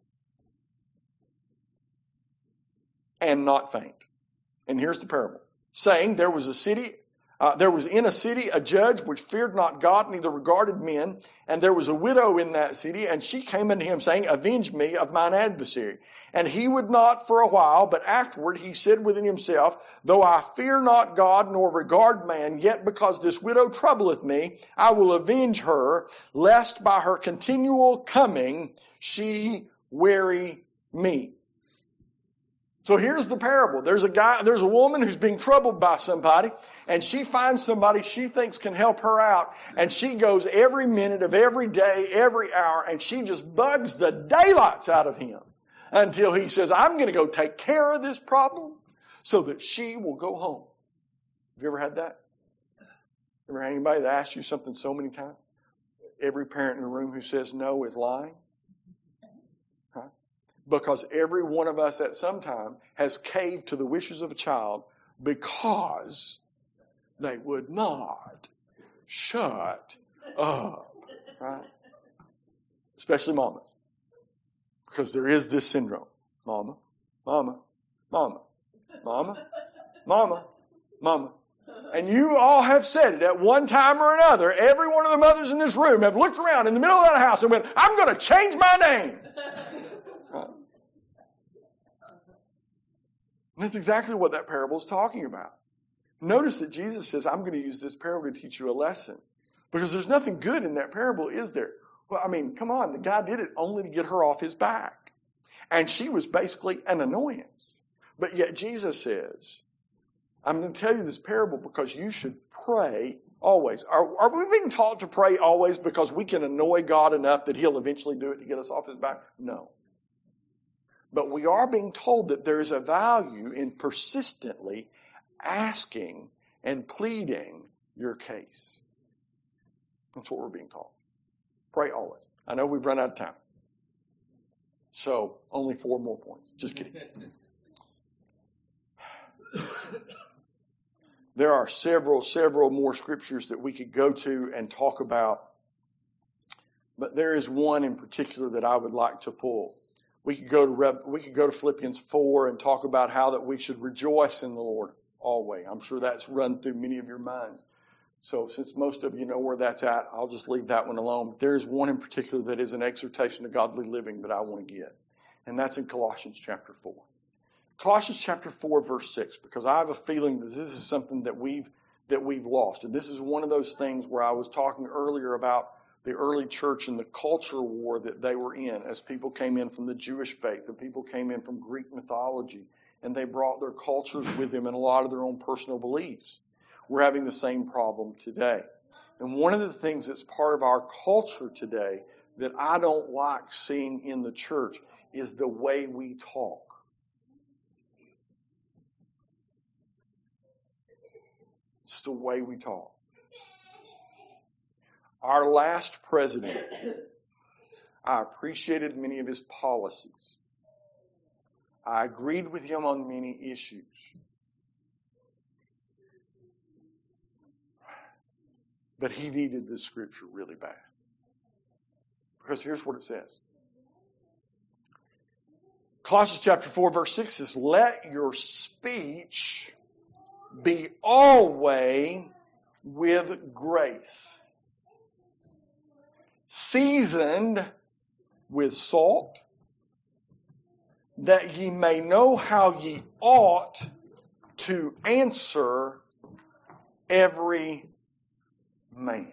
and not faint. And here's the parable. Saying, there was a city, uh, there was in a city a judge which feared not God, neither regarded men. And there was a widow in that city, and she came unto him, saying, avenge me of mine adversary. And he would not for a while, but afterward he said within himself, though I fear not God, nor regard man, yet because this widow troubleth me, I will avenge her, lest by her continual coming she weary me. So here's the parable. There's a guy, there's a woman who's being troubled by somebody, and she finds somebody she thinks can help her out, and she goes every minute of every day, every hour, and she just bugs the daylights out of him until he says, I'm going to go take care of this problem so that she will go home. Have you ever had that? Ever had anybody that asked you something so many times? Every parent in the room who says no is lying. Because every one of us at some time has caved to the wishes of a child because they would not shut up. Right? Especially mamas. Because there is this syndrome. Mama, mama, mama, mama, mama, mama. And you all have said it at one time or another. Every one of the mothers in this room have looked around in the middle of that house and went, I'm going to change my name. And that's exactly what that parable is talking about. Notice that Jesus says, I'm going to use this parable to teach you a lesson. Because there's nothing good in that parable, is there? Well, I mean, come on. The guy did it only to get her off his back. And she was basically an annoyance. But yet Jesus says, I'm going to tell you this parable because you should pray always. Are, are we being taught to pray always because we can annoy God enough that he'll eventually do it to get us off his back? No. But we are being told that there is a value in persistently asking and pleading your case. That's what we're being taught. Pray always. I know we've run out of time. So, only four more points. Just kidding. There are several, several more scriptures that we could go to and talk about. But there is one in particular that I would like to pull. We could go to Reb, we could go to Philippians four and talk about how that we should rejoice in the Lord always. I'm sure that's run through many of your minds. So since most of you know where that's at, I'll just leave that one alone. But there's one in particular that is an exhortation to godly living that I want to get. And that's in Colossians chapter four. Colossians chapter four, verse six, because I have a feeling that this is something that we've that we've lost. And this is one of those things where I was talking earlier about the early church and the culture war that they were in as people came in from the Jewish faith, and people came in from Greek mythology, and they brought their cultures with them and a lot of their own personal beliefs. We're having the same problem today. And one of the things that's part of our culture today that I don't like seeing in the church is the way we talk. It's the way we talk. Our last president, I appreciated many of his policies. I agreed with him on many issues. But he needed this scripture really bad. Because here's what it says. Colossians chapter four verse six says, let your speech be always with grace, seasoned with salt, that ye may know how ye ought to answer every man.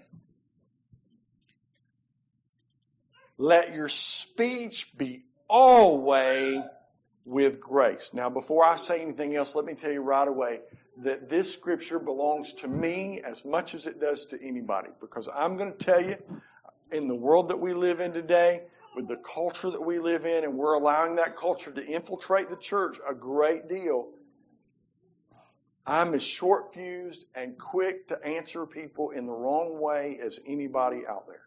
Let your speech be always with grace. Now, before I say anything else, let me tell you right away that this scripture belongs to me as much as it does to anybody. Because I'm going to tell you, in the world that we live in today, with the culture that we live in, and we're allowing that culture to infiltrate the church a great deal, I'm as short-fused and quick to answer people in the wrong way as anybody out there.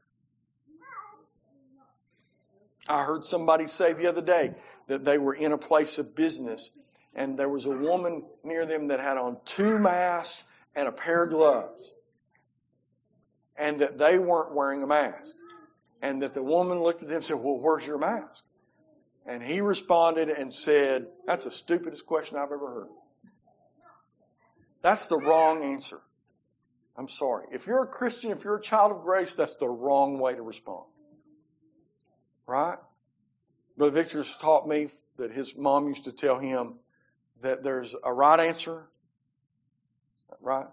I heard somebody say the other day that they were in a place of business and there was a woman near them that had on two masks and a pair of gloves, and that they weren't wearing a mask. And that the woman looked at them and said, well, where's your mask? And he responded and said, that's the stupidest question I've ever heard. That's the wrong answer. I'm sorry. If you're a Christian, if you're a child of grace, that's the wrong way to respond. Right? Brother Victor's taught me that his mom used to tell him that there's a right answer. Right?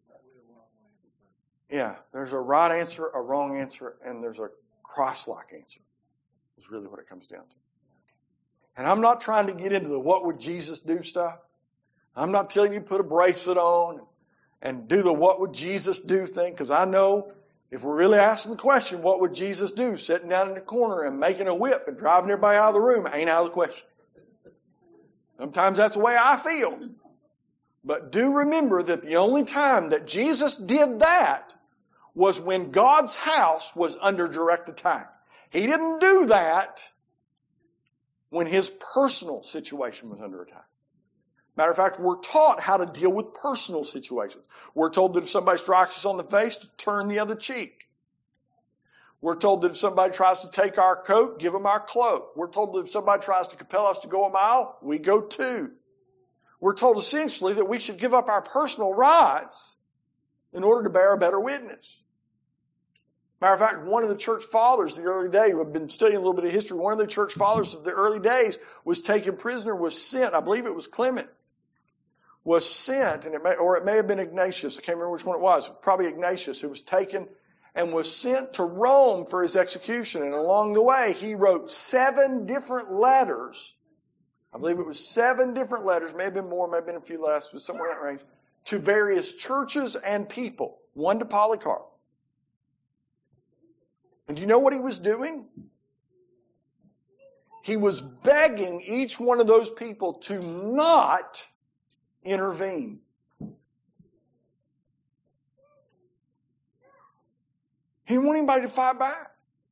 Yeah. There's a right answer, a wrong answer, and there's a Christ-like answer. Is really what it comes down to. And I'm not trying to get into the what would Jesus do stuff. I'm not telling you to put a bracelet on and do the what would Jesus do thing, because I know if we're really asking the question, what would Jesus do? Sitting down in the corner and making a whip and driving everybody out of the room ain't out of the question. Sometimes that's the way I feel. But do remember that the only time that Jesus did that was when God's house was under direct attack. He didn't do that when his personal situation was under attack. Matter of fact, we're taught how to deal with personal situations. We're told that if somebody strikes us on the face, to turn the other cheek. We're told that if somebody tries to take our coat, give them our cloak. We're told that if somebody tries to compel us to go a mile, we go two. We're told essentially that we should give up our personal rights in order to bear a better witness. Matter of fact, one of the church fathers of the early days, I've been studying a little bit of history, one of the church fathers of the early days was taken prisoner, was sent, I believe it was Clement, was sent, and it may, or it may have been Ignatius, I can't remember which one it was, probably Ignatius, who was taken and was sent to Rome for his execution. And along the way, he wrote seven different letters. I believe it was seven different letters, may have been more, may have been a few less, but somewhere in that range, to various churches and people. One to Polycarp. And do you know what he was doing? He was begging each one of those people to not intervene. He didn't want anybody to fight back.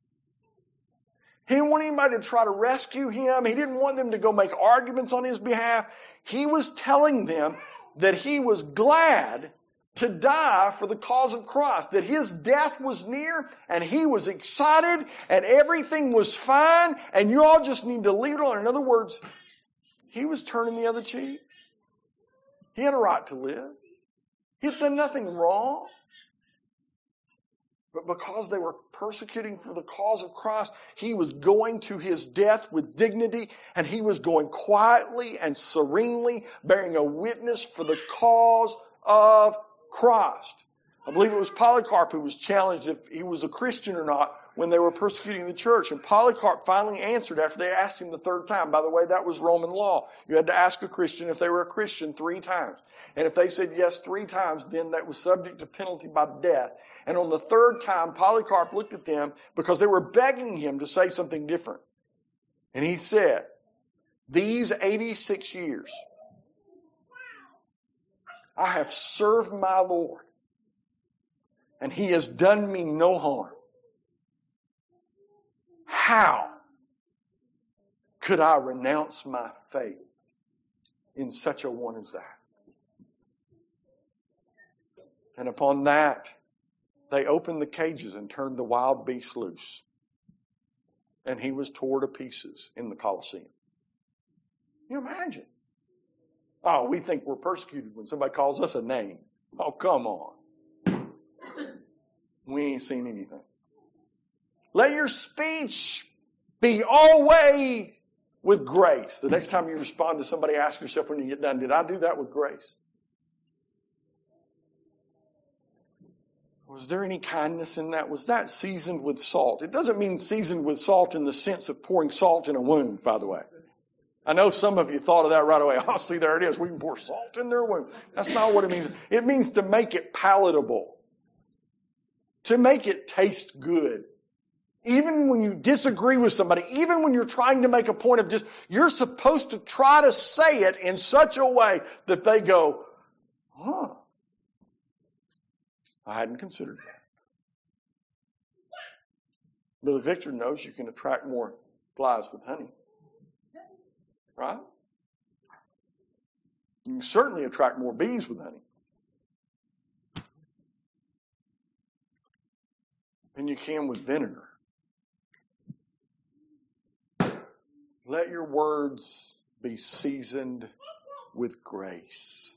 He didn't want anybody to try to rescue him. He didn't want them to go make arguments on his behalf. He was telling them that he was glad to die for the cause of Christ, that his death was near and he was excited and everything was fine and you all just need to leave it on. In other words, he was turning the other cheek. He had a right to live. He had done nothing wrong. But because they were persecuting for the cause of Christ, he was going to his death with dignity, and he was going quietly and serenely, bearing a witness for the cause of Christ. I believe it was Polycarp who was challenged if he was a Christian or not when they were persecuting the church. And Polycarp finally answered after they asked him the third time. By the way, that was Roman law. You had to ask a Christian if they were a Christian three times. And if they said yes three times, then that was subject to penalty by death. And on the third time, Polycarp looked at them because they were begging him to say something different. And he said, these eighty-six years, I have served my Lord, and he has done me no harm. How could I renounce my faith in such a one as that? And upon that, they opened the cages and turned the wild beast loose. And he was torn to pieces in the Colosseum. Can you imagine? Oh, we think we're persecuted when somebody calls us a name. Oh, come on. We ain't seen anything. Let your speech be always with grace. The next time you respond to somebody, ask yourself when you get done, did I do that with grace? Was there any kindness in that? Was that seasoned with salt? It doesn't mean seasoned with salt in the sense of pouring salt in a wound, by the way. I know some of you thought of that right away. Oh, see, there it is. We can pour salt in their wound. That's not what it means. It means to make it palatable, to make it taste good. Even when you disagree with somebody, even when you're trying to make a point of just, you're supposed to try to say it in such a way that they go, huh, I hadn't considered that. Brother Victor knows you can attract more flies with honey. Right? You can certainly attract more bees with honey than you can with vinegar. Let your words be seasoned with grace.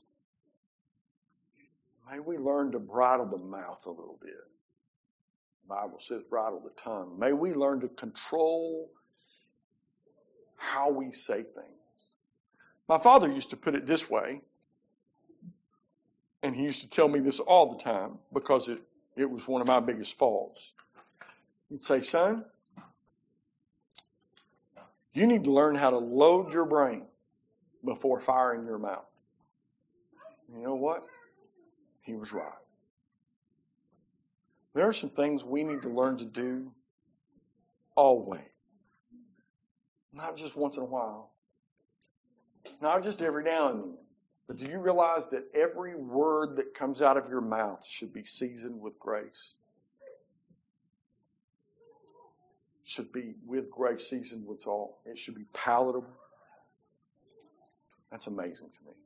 May we learn to bridle the mouth a little bit. The Bible says bridle the tongue. May we learn to control how we say things. My father used to put it this way, and he used to tell me this all the time because it, it was one of my biggest faults. He'd say, son, you need to learn how to load your brain before firing your mouth. You know what? He was right. There are some things we need to learn to do always. Not just once in a while. Not just every now and then. But do you realize that every word that comes out of your mouth should be seasoned with grace? Should be with grace, seasoned with salt. It should be palatable. That's amazing to me.